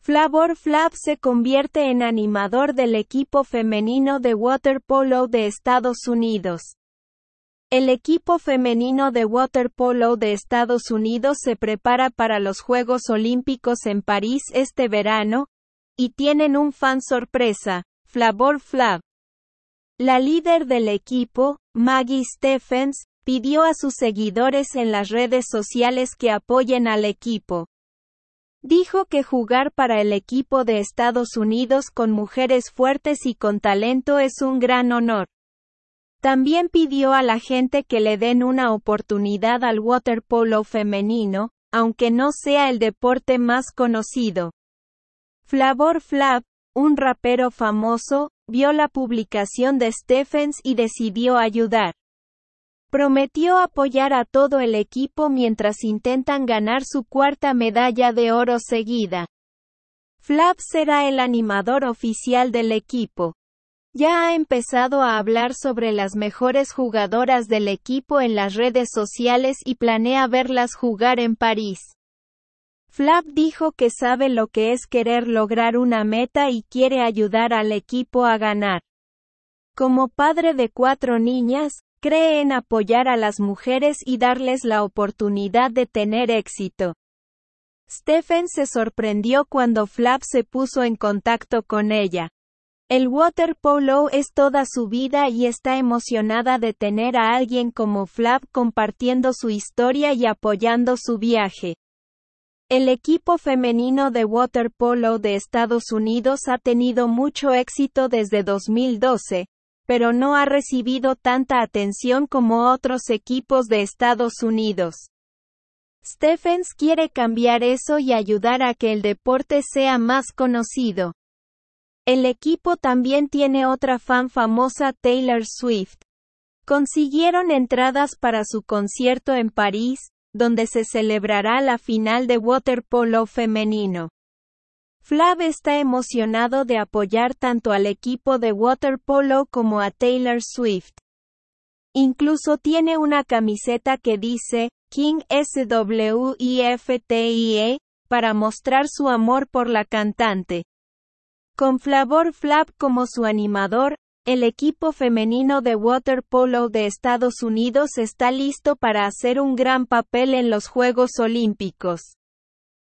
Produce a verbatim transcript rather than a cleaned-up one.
Flavor Flav se convierte en animador del equipo femenino de waterpolo de Estados Unidos. El equipo femenino de waterpolo de Estados Unidos se prepara para los Juegos Olímpicos en París este verano, y tienen un fan sorpresa, Flavor Flav. La líder del equipo, Maggie Stephens, pidió a sus seguidores en las redes sociales que apoyen al equipo. Dijo que jugar para el equipo de Estados Unidos con mujeres fuertes y con talento es un gran honor. También pidió a la gente que le den una oportunidad al waterpolo femenino, aunque no sea el deporte más conocido. Flavor Flav, un rapero famoso, vio la publicación de Stephens y decidió ayudar. Prometió apoyar a todo el equipo mientras intentan ganar su cuarta medalla de oro seguida. Flav será el animador oficial del equipo. Ya ha empezado a hablar sobre las mejores jugadoras del equipo en las redes sociales y planea verlas jugar en París. Flav dijo que sabe lo que es querer lograr una meta y quiere ayudar al equipo a ganar. Como padre de cuatro niñas, cree en apoyar a las mujeres y darles la oportunidad de tener éxito. Stephens se sorprendió cuando Flav se puso en contacto con ella. El waterpolo es toda su vida y está emocionada de tener a alguien como Flav compartiendo su historia y apoyando su viaje. El equipo femenino de waterpolo de Estados Unidos ha tenido mucho éxito desde dos mil doce, pero no ha recibido tanta atención como otros equipos de Estados Unidos. Stephens quiere cambiar eso y ayudar a que el deporte sea más conocido. El equipo también tiene otra fan famosa, Taylor Swift. Consiguieron entradas para su concierto en París, donde se celebrará la final de waterpolo femenino. Flav está emocionado de apoyar tanto al equipo de waterpolo como a Taylor Swift. Incluso tiene una camiseta que dice, King S W I F T I E, para mostrar su amor por la cantante. Con Flavor Flav como su animador, el equipo femenino de waterpolo de Estados Unidos está listo para hacer un gran papel en los Juegos Olímpicos.